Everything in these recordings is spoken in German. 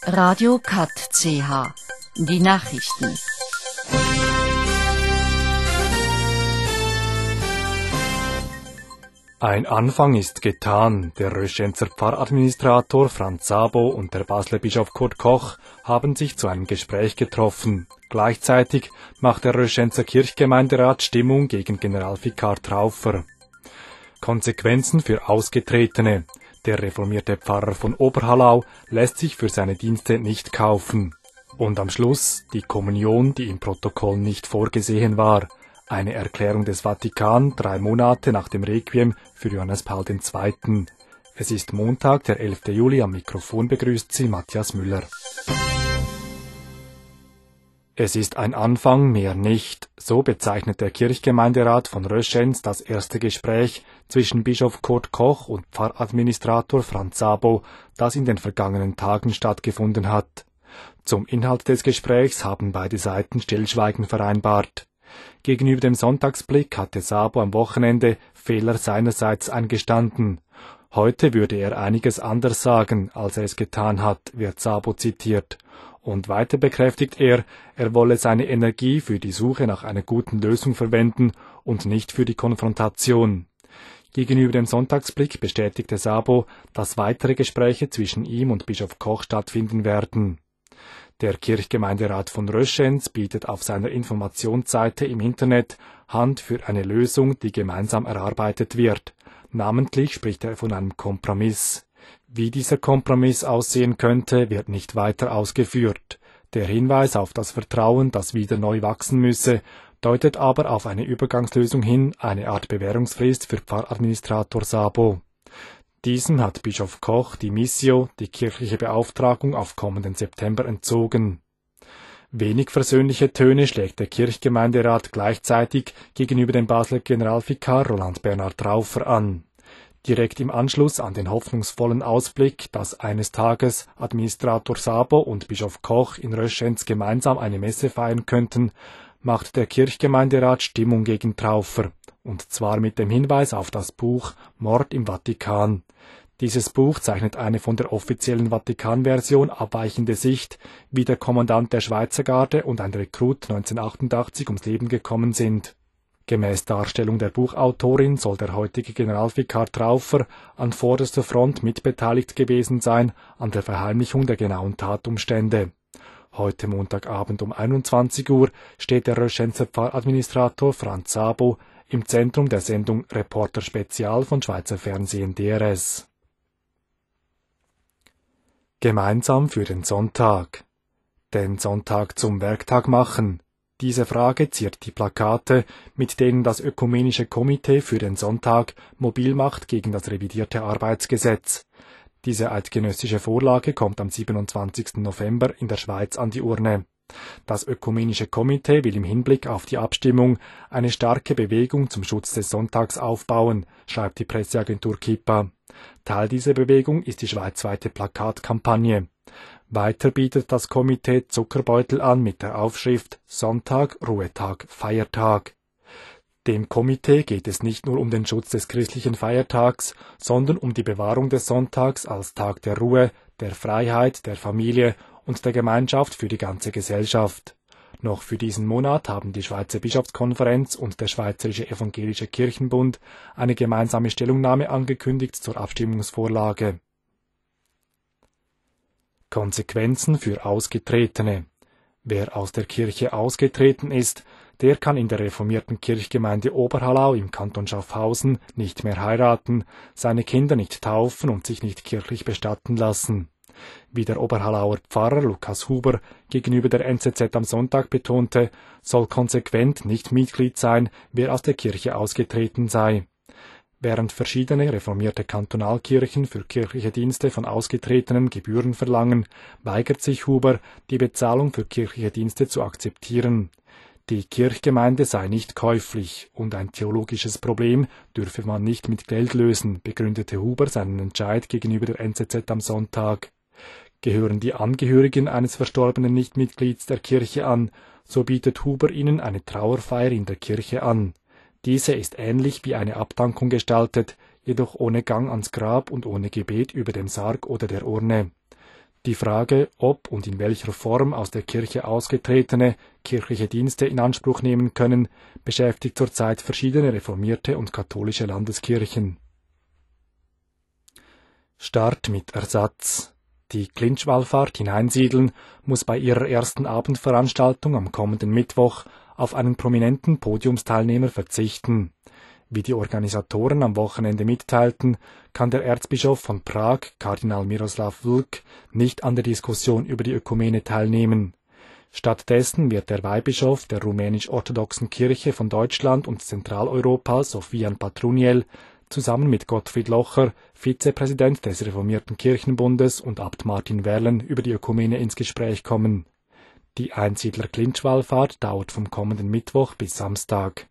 Radio Kat CH. Die Nachrichten. Ein Anfang ist getan. Der Röschenzer Pfarradministrator Franz Sabo und der Basler Bischof Kurt Koch haben sich zu einem Gespräch getroffen. Gleichzeitig macht der Röschenzer Kirchgemeinderat Stimmung gegen Generalvikar Traufer. Konsequenzen für Ausgetretene. Der reformierte Pfarrer von Oberhallau lässt sich für seine Dienste nicht kaufen. Und am Schluss die Kommunion, die im Protokoll nicht vorgesehen war. Eine Erklärung des Vatikan 3 Monate nach dem Requiem für Johannes Paul II. Es ist Montag, der 11. Juli, am Mikrofon begrüßt Sie Matthias Müller. Es ist ein Anfang, mehr nicht. So bezeichnet der Kirchgemeinderat von Röschenz das erste Gespräch zwischen Bischof Kurt Koch und Pfarradministrator Franz Sabo, das in den vergangenen Tagen stattgefunden hat. Zum Inhalt des Gesprächs haben beide Seiten Stillschweigen vereinbart. Gegenüber dem Sonntagsblick hatte Sabo am Wochenende Fehler seinerseits eingestanden. Heute würde er einiges anders sagen, als er es getan hat, wird Sabo zitiert. Und weiter bekräftigt er wolle seine Energie für die Suche nach einer guten Lösung verwenden und nicht für die Konfrontation. Gegenüber dem Sonntagsblick bestätigte Sabo, dass weitere Gespräche zwischen ihm und Bischof Koch stattfinden werden. Der Kirchgemeinderat von Röschenz bietet auf seiner Informationsseite im Internet Hand für eine Lösung, die gemeinsam erarbeitet wird. Namentlich spricht er von einem Kompromiss. Wie dieser Kompromiss aussehen könnte, wird nicht weiter ausgeführt. Der Hinweis auf das Vertrauen, das wieder neu wachsen müsse, deutet aber auf eine Übergangslösung hin, eine Art Bewährungsfrist für Pfarradministrator Sabo. Diesem hat Bischof Koch die Missio, die kirchliche Beauftragung, auf kommenden September entzogen. Wenig versöhnliche Töne schlägt der Kirchgemeinderat gleichzeitig gegenüber dem Basler Generalvikar Roland Bernhard Traufer an. Direkt im Anschluss an den hoffnungsvollen Ausblick, dass eines Tages Administrator Sabo und Bischof Koch in Röschenz gemeinsam eine Messe feiern könnten, macht der Kirchgemeinderat Stimmung gegen Traufer, und zwar mit dem Hinweis auf das Buch Mord im Vatikan. Dieses Buch zeichnet eine von der offiziellen Vatikan-Version abweichende Sicht, wie der Kommandant der Schweizer Garde und ein Rekrut 1988 ums Leben gekommen sind. Gemäß Darstellung der Buchautorin soll der heutige Generalvikar Traufer an vorderster Front mitbeteiligt gewesen sein an der Verheimlichung der genauen Tatumstände. Heute Montagabend um 21 Uhr steht der Röschenzer Pfarradministrator Franz Sabo im Zentrum der Sendung Reporter Spezial von Schweizer Fernsehen DRS. Gemeinsam für den Sonntag. Den Sonntag zum Werktag machen. Diese Frage ziert die Plakate, mit denen das Ökumenische Komitee für den Sonntag mobil macht gegen das revidierte Arbeitsgesetz. Diese eidgenössische Vorlage kommt am 27. November in der Schweiz an die Urne. Das Ökumenische Komitee will im Hinblick auf die Abstimmung eine starke Bewegung zum Schutz des Sonntags aufbauen, schreibt die Presseagentur Kippa. Teil dieser Bewegung ist die schweizweite Plakatkampagne. Weiter bietet das Komitee Zuckerbeutel an mit der Aufschrift Sonntag, Ruhetag, Feiertag. Dem Komitee geht es nicht nur um den Schutz des christlichen Feiertags, sondern um die Bewahrung des Sonntags als Tag der Ruhe, der Freiheit, der Familie und der Gemeinschaft für die ganze Gesellschaft. Noch für diesen Monat haben die Schweizer Bischofskonferenz und der Schweizerische Evangelische Kirchenbund eine gemeinsame Stellungnahme angekündigt zur Abstimmungsvorlage. Konsequenzen für Ausgetretene. Wer aus der Kirche ausgetreten ist, der kann in der reformierten Kirchgemeinde Oberhallau im Kanton Schaffhausen nicht mehr heiraten, seine Kinder nicht taufen und sich nicht kirchlich bestatten lassen. Wie der Oberhallauer Pfarrer Lukas Huber gegenüber der NZZ am Sonntag betonte, soll konsequent nicht Mitglied sein, wer aus der Kirche ausgetreten sei. Während verschiedene reformierte Kantonalkirchen für kirchliche Dienste von Ausgetretenen Gebühren verlangen, weigert sich Huber, die Bezahlung für kirchliche Dienste zu akzeptieren. Die Kirchgemeinde sei nicht käuflich und ein theologisches Problem dürfe man nicht mit Geld lösen, begründete Huber seinen Entscheid gegenüber der NZZ am Sonntag. Gehören die Angehörigen eines verstorbenen Nichtmitglieds der Kirche an, so bietet Huber ihnen eine Trauerfeier in der Kirche an. Diese ist ähnlich wie eine Abdankung gestaltet, jedoch ohne Gang ans Grab und ohne Gebet über dem Sarg oder der Urne. Die Frage, ob und in welcher Form aus der Kirche Ausgetretene kirchliche Dienste in Anspruch nehmen können, beschäftigt zurzeit verschiedene reformierte und katholische Landeskirchen. Start mit Ersatz. Die Clinch-Wallfahrt in Einsiedeln muss bei ihrer ersten Abendveranstaltung am kommenden Mittwoch auf einen prominenten Podiumsteilnehmer verzichten. Wie die Organisatoren am Wochenende mitteilten, kann der Erzbischof von Prag, Kardinal Miroslav Vlk, nicht an der Diskussion über die Ökumene teilnehmen. Stattdessen wird der Weihbischof der rumänisch-orthodoxen Kirche von Deutschland und Zentraleuropa, Sofian Patruniel, zusammen mit Gottfried Locher, Vizepräsident des Reformierten Kirchenbundes, und Abt Martin Werlen über die Ökumene ins Gespräch kommen. Die Einsiedler-Clinch-Wallfahrt dauert vom kommenden Mittwoch bis Samstag.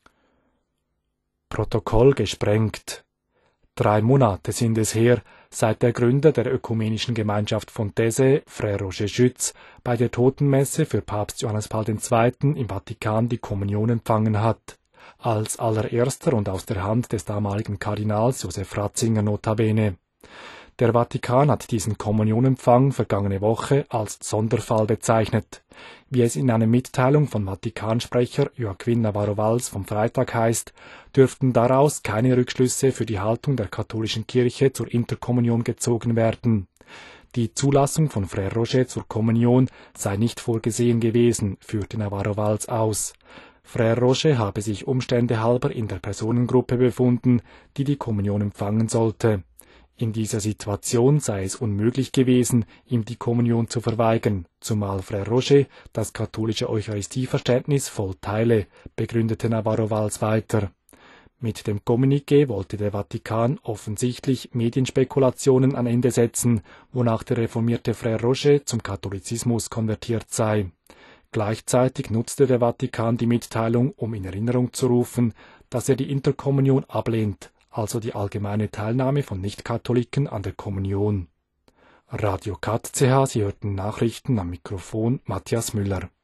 Protokoll gesprengt. 3 Monate sind es her, seit der Gründer der Ökumenischen Gemeinschaft Fontese, Frère Roger Schütz, bei der Totenmesse für Papst Johannes Paul II. Im Vatikan die Kommunion empfangen hat. Als allererster und aus der Hand des damaligen Kardinals Josef Ratzinger notabene. Der Vatikan hat diesen Kommunionempfang vergangene Woche als Sonderfall bezeichnet. Wie es in einer Mitteilung von Vatikansprecher Joaquin Navarro-Valls vom Freitag heißt, dürften daraus keine Rückschlüsse für die Haltung der katholischen Kirche zur Interkommunion gezogen werden. Die Zulassung von Frère Roger zur Kommunion sei nicht vorgesehen gewesen, führte Navarro-Valls aus. Frère Roger habe sich Umstände halber in der Personengruppe befunden, die die Kommunion empfangen sollte. In dieser Situation sei es unmöglich gewesen, ihm die Kommunion zu verweigern, zumal Frère Roger das katholische Eucharistieverständnis voll teile, begründete Navarro-Valls weiter. Mit dem Kommuniqué wollte der Vatikan offensichtlich Medienspekulationen ein Ende setzen, wonach der reformierte Frère Roger zum Katholizismus konvertiert sei. Gleichzeitig nutzte der Vatikan die Mitteilung, um in Erinnerung zu rufen, dass er die Interkommunion ablehnt, also die allgemeine Teilnahme von Nichtkatholiken an der Kommunion. Radio KAT CH, Sie hörten Nachrichten am Mikrofon Matthias Müller.